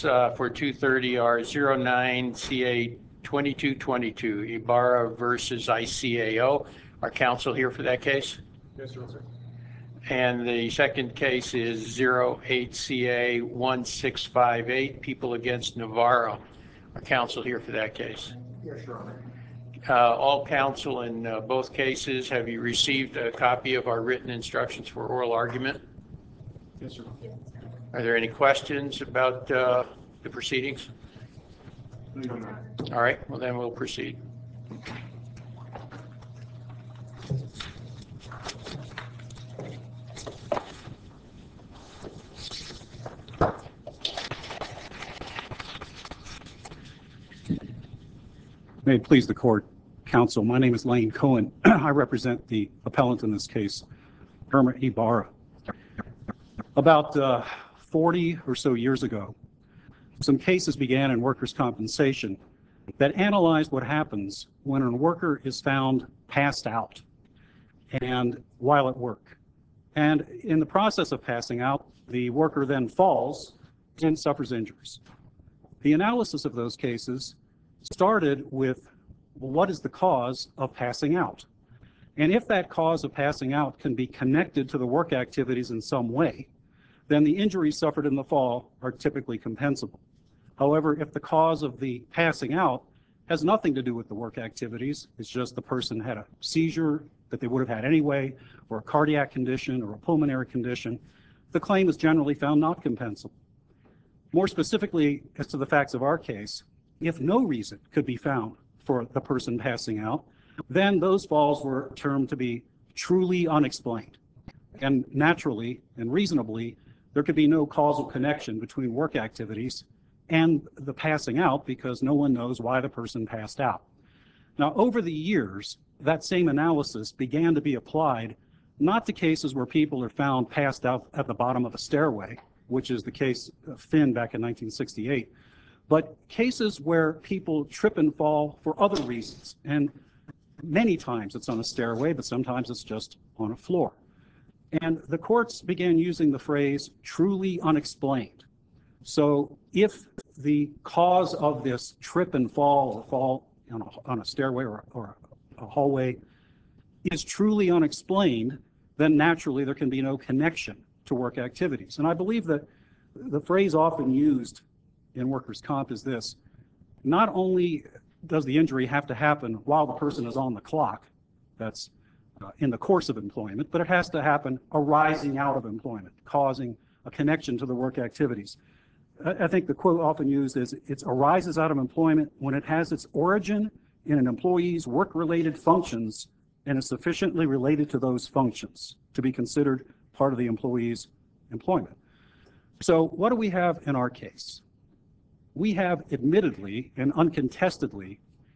For 230 are 09 CA 2222, Ibarra versus ICAO. Are counsel here for that case? Yes, sir. And the second case is 08 CA 1658, People Against Navarro. Are counsel here for that case? Yes, Your Honor. All counsel in both cases, have you received a copy of our written instructions for oral argument? Yes, sir. Are there any questions about the proceedings? No, Your Honor. All right, well then we'll proceed. May it please the court, counsel. My name is Lane Cohen. I represent the appellant in this case, Irma Ibarra. About 40 or so years ago, some cases began in workers' compensation that analyzed what happens when a worker is found passed out and while at work. And in the process of passing out, the worker then falls and suffers injuries. The analysis of those cases started with what is the cause of passing out? And if that cause of passing out can be connected to the work activities in some way, then the injuries suffered in the fall are typically compensable. However, if the cause of the passing out has nothing to do with the work activities, it's just the person had a seizure that they would have had anyway, or a cardiac condition or a pulmonary condition, the claim is generally found not compensable. More specifically, as to the facts of our case, if no reason could be found for the person passing out, then those falls were termed to be truly unexplained. And naturally and reasonably, there could be no causal connection between work activities and the passing out because no one knows why the person passed out. Now, over the years, that same analysis began to be applied not to cases where people are found passed out at the bottom of a stairway, which is the case of Finn back in 1968, but cases where people trip and fall for other reasons. And many times it's on a stairway, but sometimes it's just on a floor. And the courts began using the phrase truly unexplained. So if the cause of this trip and fall or fall on a stairway or a hallway is truly unexplained, then naturally there can be no connection to work activities. And I believe that the phrase often used in workers' comp is this: not only does the injury have to happen while the person is on the clock, that's in the course of employment, but it has to happen arising out of employment, causing a connection to the work activities. I think the quote often used is it arises out of employment when it has its origin in an employee's work-related functions and is sufficiently related to those functions to be considered part of the employee's employment. So what do we have in our case? We have admittedly and uncontestedly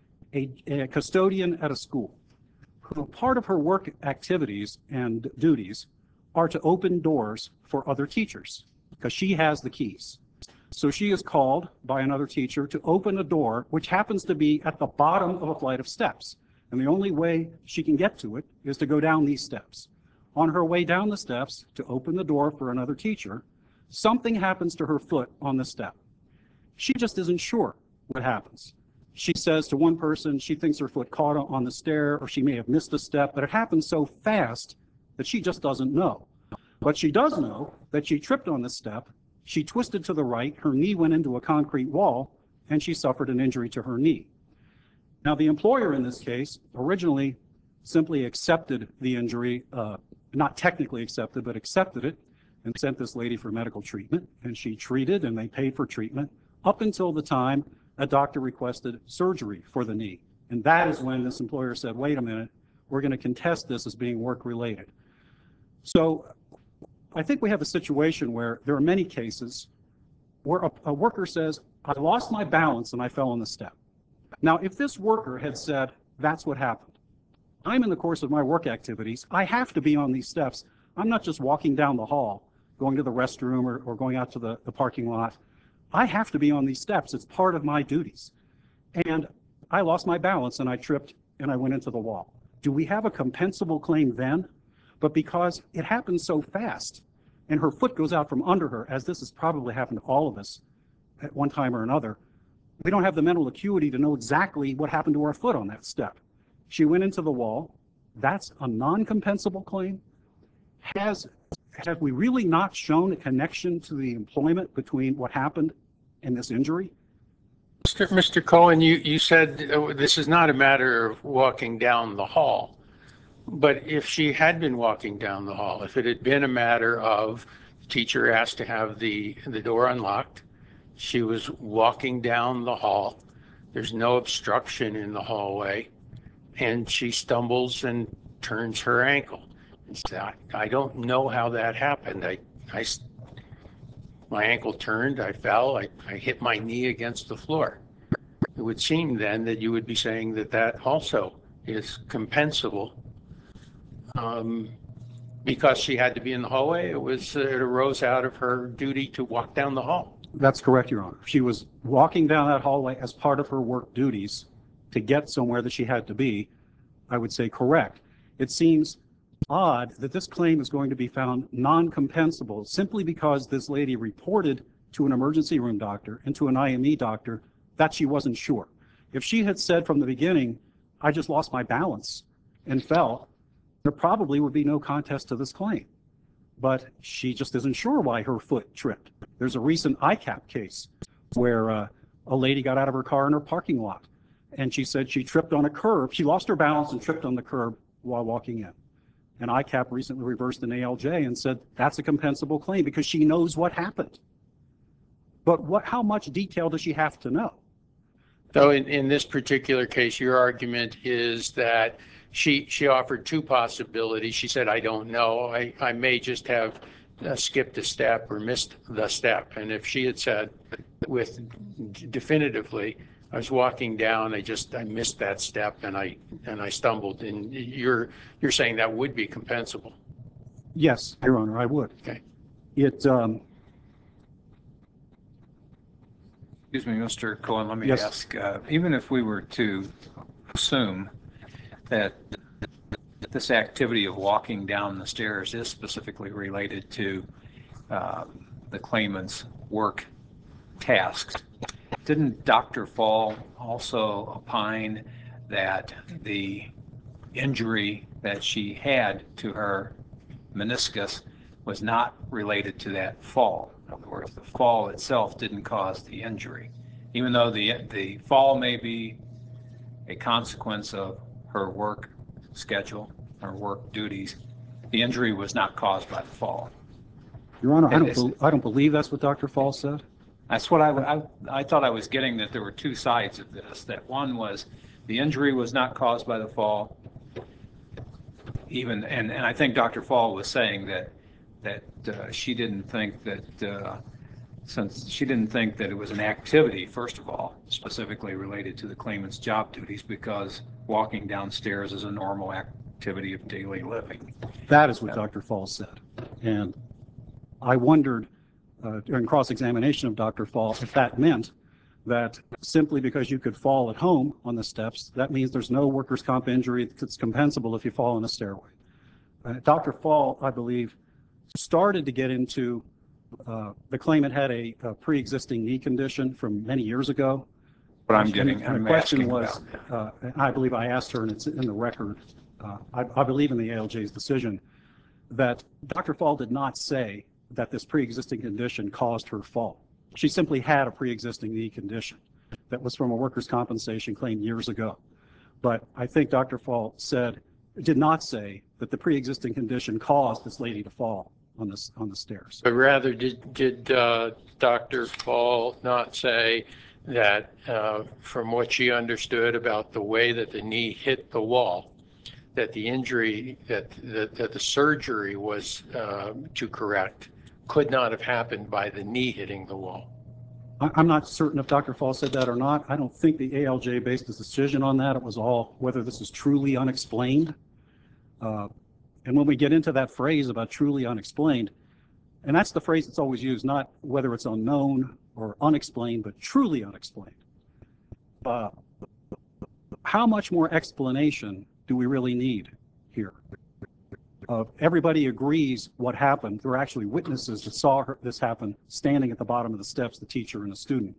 a custodian at a school who part of her work activities and duties are to open doors for other teachers because she has the keys. So she is called by another teacher to open a door which happens to be at the bottom of a flight of steps. And the only way she can get to it is to go down these steps. On her way down the steps to open the door for another teacher, something happens to her foot on the step. She just isn't sure what happens. She says to one person she thinks her foot caught on the stair or she may have missed a step, but it happens so fast that she just doesn't know. But she does know that she tripped on the step, she twisted to the right, her knee went into a concrete wall, and she suffered an injury to her knee. Now, the employer in this case originally simply accepted the injury, not technically accepted, but accepted it, and sent this lady for medical treatment, and she treated and they paid for treatment up until the time a doctor requested surgery for the knee. And that is when this employer said, wait a minute, we're going to contest this as being work-related. So I think we have a situation where there are many cases where a worker says, I lost my balance and I fell on the step. Now, if this worker had said, that's what happened, I'm in the course of my work activities, I have to be on these steps. I'm not just walking down the hall, going to the restroom or going out to the parking lot. I have to be on these steps. It's part of my duties. And I lost my balance and I tripped and I went into the wall. Do we have a compensable claim then? But because it happens so fast and her foot goes out from under her, as this has probably happened to all of us, at one time or another. We don't have the mental acuity to know exactly what happened to our foot on that step. She went into the wall. That's a non-compensable claim. Have we really not shown a connection to the employment between what happened and this injury? Mr. Cohen, you said this is not a matter of walking down the hall, but if she had been walking down the hall, if it had been a matter of the teacher asked to have the door unlocked, she was walking down the hall, there's no obstruction in the hallway, and she stumbles and turns her ankle. I don't know how that happened. My ankle turned, I fell, I hit my knee against the floor. It would seem then that you would be saying that that also is compensable because she had to be in the hallway. It arose out of her duty to walk down the hall. That's correct, Your Honor. She was walking down that hallway as part of her work duties to get somewhere that she had to be. I would say correct. It seems odd that this claim is going to be found non-compensable simply because this lady reported to an emergency room doctor and to an IME doctor that she wasn't sure. If she had said from the beginning, I just lost my balance and fell, there probably would be no contest to this claim. But she just isn't sure why her foot tripped. There's a recent ICAP case where a lady got out of her car in her parking lot, and she said she tripped on a curb. She lost her balance and tripped on the curb while walking in. And ICAP recently reversed an ALJ and said that's a compensable claim because she knows what happened. But how much detail does she have to know? So in this particular case, your argument is that she offered two possibilities. She said, I don't know. I may just have skipped a step or missed the step. And if she had said definitively, I was walking down, I missed that step and I stumbled, and you're saying that would be compensable. Yes, Your Honor, I would. Okay. Excuse me, Mr. Cohen, let me Yes. ask, even if we were to assume that this activity of walking down the stairs is specifically related to the claimant's work tasks, didn't Dr. Fall also opine that the injury that she had to her meniscus was not related to that fall? In other words, the fall itself didn't cause the injury. Even though the fall may be a consequence of her work schedule, her work duties, the injury was not caused by the fall. Your Honor, I don't believe that's what Dr. Fall said. That's what I thought I was getting, that there were two sides of this. That one was the injury was not caused by the fall. And I think Dr. Fall was saying that she didn't think that since she didn't think that it was an activity, first of all, specifically related to the claimant's job duties, because walking downstairs is a normal activity of daily living. That is what Dr. Fall said. And I wondered during cross-examination of Dr. Fall if that meant that simply because you could fall at home on the steps, that means there's no workers' comp injury that's compensable if you fall in a stairway. Dr. Fall, I believe, started to get into the claimant had a pre-existing knee condition from many years ago. But I'm question asking was, I believe I asked her, and it's in the record, I believe in the ALJ's decision, that Dr. Fall did not say that this pre-existing condition caused her fall. She simply had a pre-existing knee condition that was from a workers' compensation claim years ago. But I think Dr. Fall did not say that the pre-existing condition caused this lady to fall on the stairs. But rather, did Dr. Fall not say that from what she understood about the way that the knee hit the wall, that the injury, that the surgery was to correct could not have happened by the knee hitting the wall? I'm not certain if Dr. Fall said that or not. I don't think the ALJ based his decision on that. It was all whether this is truly unexplained. And when we get into that phrase about truly unexplained, and that's the phrase that's always used, not whether it's unknown or unexplained, but truly unexplained. How much more explanation do we really need here? Everybody agrees what happened. There were actually witnesses that saw this happen standing at the bottom of the steps, the teacher and a student.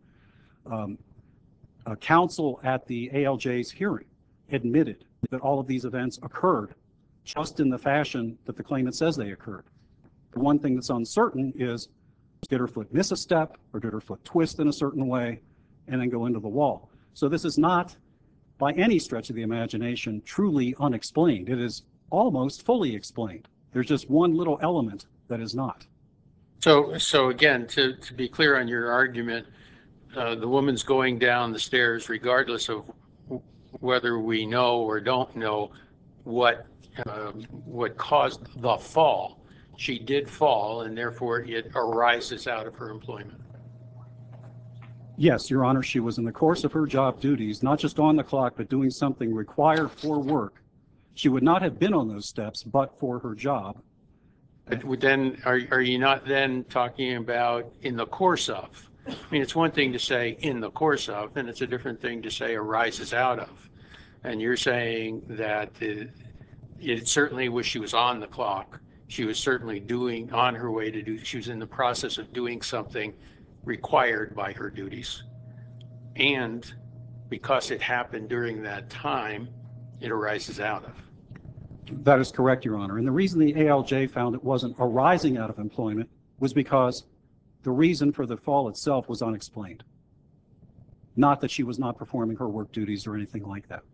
Counsel at the ALJ's hearing admitted that all of these events occurred just in the fashion that the claimant says they occurred. The one thing that's uncertain is, did her foot miss a step, or did her foot twist in a certain way and then go into the wall? So this is not, by any stretch of the imagination, truly unexplained. It is almost fully explained. There's just one little element that is not. So again, to be clear on your argument, the woman's going down the stairs regardless of whether we know or don't know what caused the fall. She did fall, and therefore it arises out of her employment. Yes, Your Honor, she was in the course of her job duties, not just on the clock, but doing something required for work. She would not have been on those steps but for her job. But then, are you not then talking about in the course of? I mean, it's one thing to say in the course of, and it's a different thing to say arises out of. And you're saying that it certainly was, she was on the clock. She was certainly on her way to do, she was in the process of doing something required by her duties. And because it happened during that time, it arises out of. That is correct, Your Honor. And the reason the ALJ found it wasn't arising out of employment was because the reason for the fall itself was unexplained. Not that she was not performing her work duties or anything like that.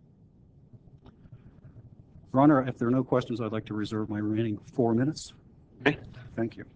Your Honor, if there are no questions, I'd like to reserve my remaining 4 minutes. Okay. Thank you.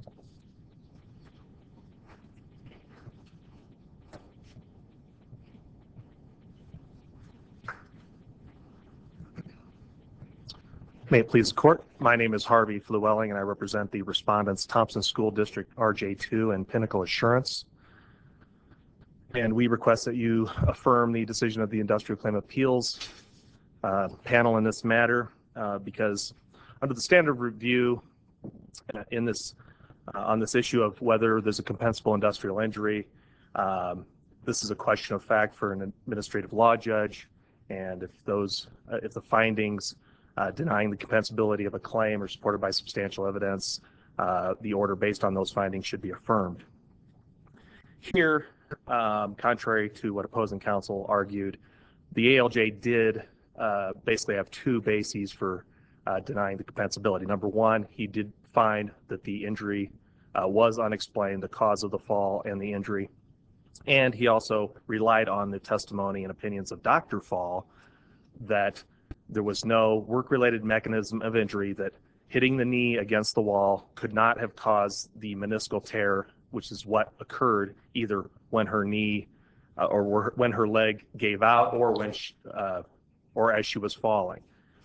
May it please the court. My name is Harvey Flewelling, and I represent the respondents Thompson School District RJ2 and Pinnacle Assurance. And we request that you affirm the decision of the Industrial Claim Appeals panel in this matter because under the standard review in this on this issue of whether there's a compensable industrial injury, this is a question of fact for an administrative law judge, and if the findings denying the compensability of a claim are supported by substantial evidence, the order based on those findings should be affirmed. Here, contrary to what opposing counsel argued, the ALJ did basically have two bases for denying the compensability. Number one, he did find that the injury was unexplained, the cause of the fall and the injury, and he also relied on the testimony and opinions of Dr. Fall that there was no work-related mechanism of injury, that hitting the knee against the wall could not have caused the meniscal tear, which is what occurred either when her knee or when her leg gave out or when or as she was falling.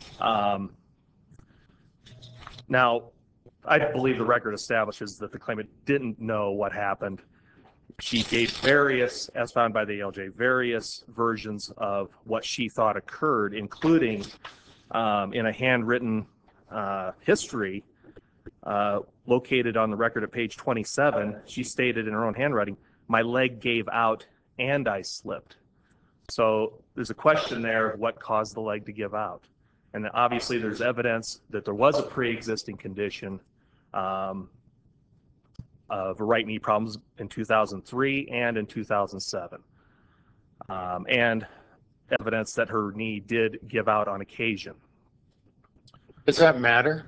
Now, I believe the record establishes that the claimant didn't know what happened. She gave various, as found by the ALJ, various versions of what she thought occurred, including in a handwritten history located on the record at page 27, she stated in her own handwriting, "My leg gave out and I slipped." So there's a question there of what caused the leg to give out. And obviously there's evidence that there was a pre-existing condition of right knee problems in 2003 and in 2007. And evidence that her knee did give out on occasion. Does that matter?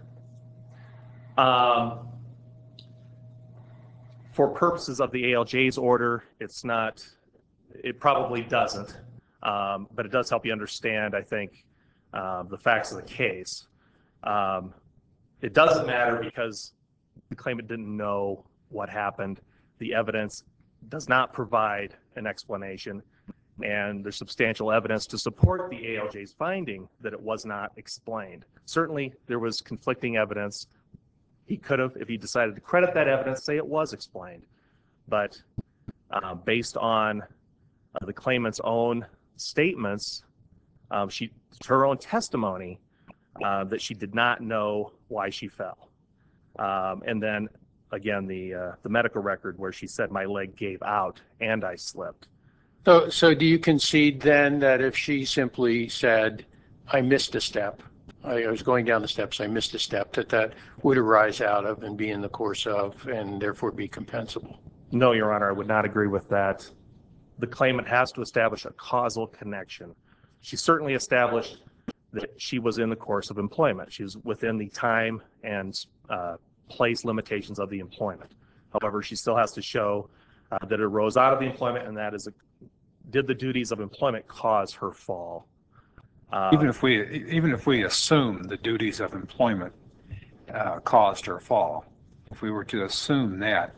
For purposes of the ALJ's order, it probably doesn't, but it does help you understand, I think, the facts of the case. It doesn't matter because the claimant didn't know what happened. The evidence does not provide an explanation, and there's substantial evidence to support the ALJ's finding that it was not explained. Certainly, there was conflicting evidence. He could have, if he decided to credit that evidence, say it was explained. But based on the claimant's own statements, her own testimony, that she did not know why she fell. And then, again, the medical record where she said, "My leg gave out and I slipped." So do you concede then that if she simply said, "I missed a step," I was going down the steps, I missed a step, that would arise out of and be in the course of and therefore be compensable. No, Your Honor, I would not agree with that. The claimant has to establish a causal connection. She certainly established that she was in the course of employment. She was within the time and place limitations of the employment. However, she still has to show that it arose out of the employment, and that is, did the duties of employment cause her fall? Even if we assume the duties of employment caused her fall, if we were to assume that,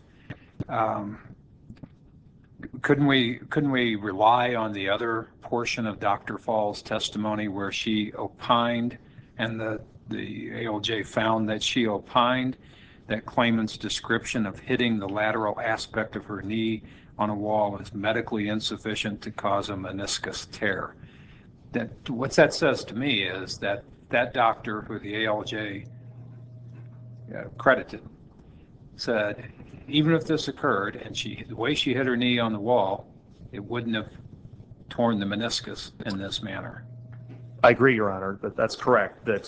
couldn't we rely on the other portion of Dr. Fall's testimony where she opined, and the ALJ found that she opined that claimant's description of hitting the lateral aspect of her knee on a wall is medically insufficient to cause a meniscus tear? What that says to me is that doctor who the ALJ credited said, even if this occurred and the way she hit her knee on the wall, it wouldn't have torn the meniscus in this manner. I agree, Your Honor, that's correct. That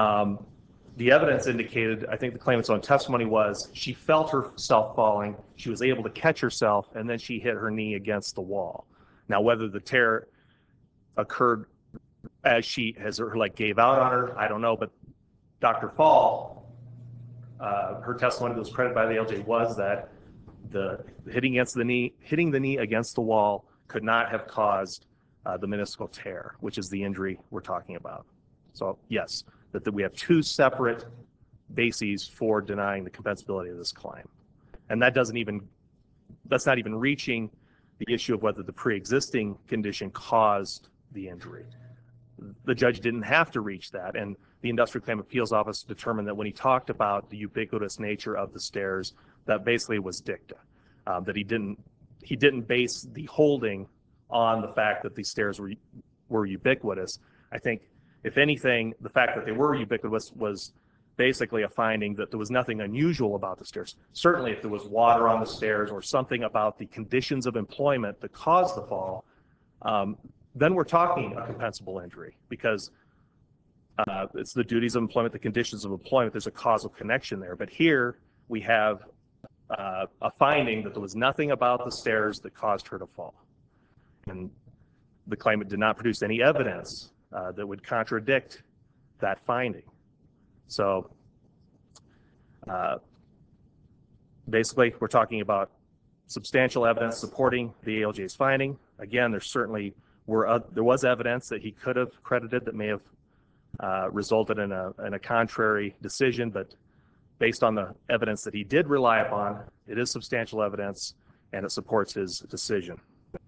the evidence indicated, I think the claimant's own testimony was, she felt herself falling, she was able to catch herself, and then she hit her knee against the wall. Now, whether the tear occurred as her leg gave out on her, I don't know, but Dr. Fall, her testimony that was credited by the ALJ was that the hitting the knee against the wall could not have caused the meniscal tear, which is the injury we're talking about. So yes, that we have two separate bases for denying the compensability of this claim. And that's not even reaching the issue of whether the pre-existing condition caused the injury. The judge didn't have to reach that, and the Industrial Claim Appeals Office determined that when he talked about the ubiquitous nature of the stairs, that basically was dicta, that he didn't base the holding on the fact that these stairs were ubiquitous. I think, if anything, the fact that they were ubiquitous was basically a finding that there was nothing unusual about the stairs. Certainly, if there was water on the stairs or something about the conditions of employment that caused the fall, then we're talking a compensable injury, because it's the duties of employment, the conditions of employment, there's a causal connection there. But here we have a finding that there was nothing about the stairs that caused her to fall. And the claimant did not produce any evidence that would contradict that finding. So basically, we're talking about substantial evidence supporting the ALJ's finding. Again, there was evidence that he could have credited that may have resulted in a contrary decision, but based on the evidence that he did rely upon, it is substantial evidence and it supports his decision.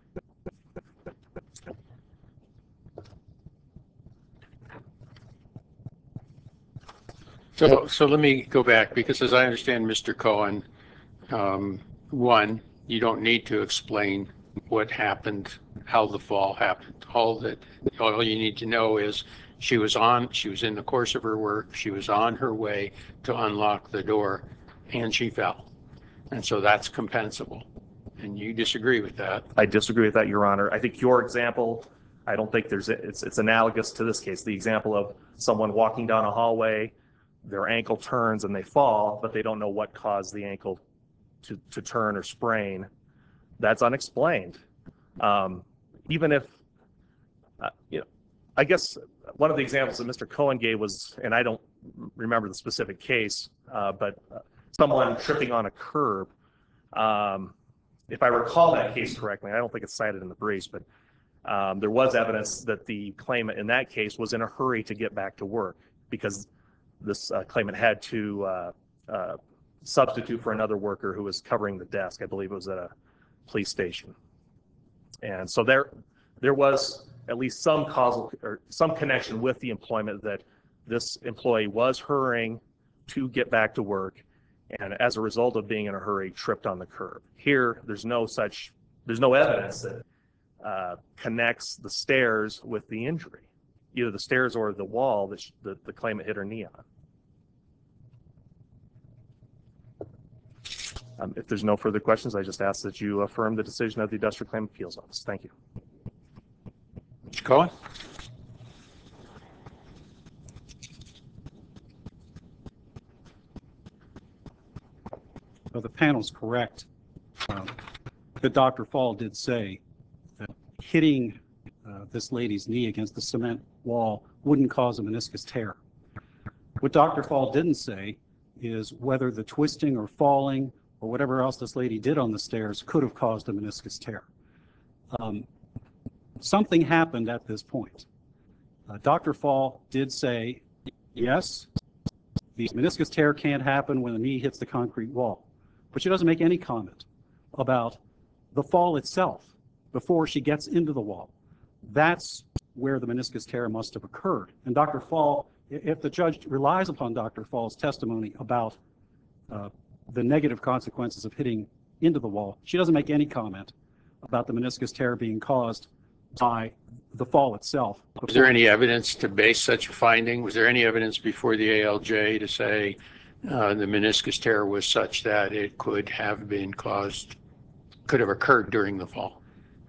So let me go back, because as I understand Mr. Cohen, one, you don't need to explain what happened, how the fall happened. All you need to know is she was in the course of her work, she was on her way to unlock the door, and she fell. And so that's compensable. And you disagree with that? I disagree with that, Your Honor. I think your example, I don't think it's analogous to this case. The example of someone walking down a hallway, their ankle turns and they fall, but they don't know what caused the ankle to turn or sprain. That's unexplained. Even if, I guess one of the examples that Mr. Cohen gave was, and I don't remember the specific case, but someone tripping on a curb. If I recall that case correctly, I don't think it's cited in the briefs, but there was evidence that the claimant in that case was in a hurry to get back to work, because this claimant had to substitute for another worker who was covering the desk. I believe it was at a police station. And so there was at least some causal or some connection with the employment, that this employee was hurrying to get back to work, and as a result of being in a hurry, tripped on the curb. Here, there's no evidence that connects the stairs with the injury, either the stairs or the wall that the claimant hit her knee on. If there's no further questions, I just ask that you affirm the decision of the Industrial Claim Appeals Office. Thank you. Mr. Cohen? the panel's correct, that Dr. Fall did say that hitting this lady's knee against the cement wall wouldn't cause a meniscus tear. What Dr. Fall didn't say is whether the twisting or falling or whatever else this lady did on the stairs could have caused a meniscus tear. Something happened at this point. Dr. Fall did say, yes, the meniscus tear can't happen when the knee hits the concrete wall, but she doesn't make any comment about the fall itself before she gets into the wall. That's where the meniscus tear must have occurred. And Dr. Fall, if the judge relies upon Dr. Fall's testimony about the negative consequences of hitting into the wall, she doesn't make any comment about the meniscus tear being caused by the fall itself. Was there any evidence to base such a finding? Was there any evidence before the ALJ to say the meniscus tear was such that it could have been caused, could have occurred during the fall?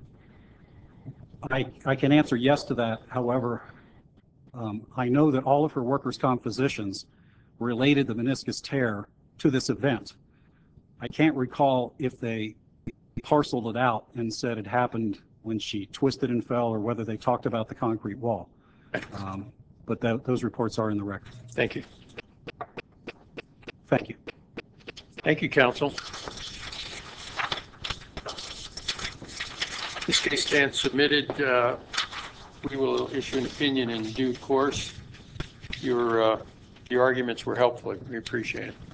I can answer yes to that. However, I know that all of her workers' comp physicians related the meniscus tear to this event. I can't recall if they parceled it out and said it happened when she twisted and fell, or whether they talked about the concrete wall. But those reports are in the record. Thank you. Thank you. Thank you, counsel. This case stands submitted. We will issue an opinion in due course. Your arguments were helpful. We appreciate it.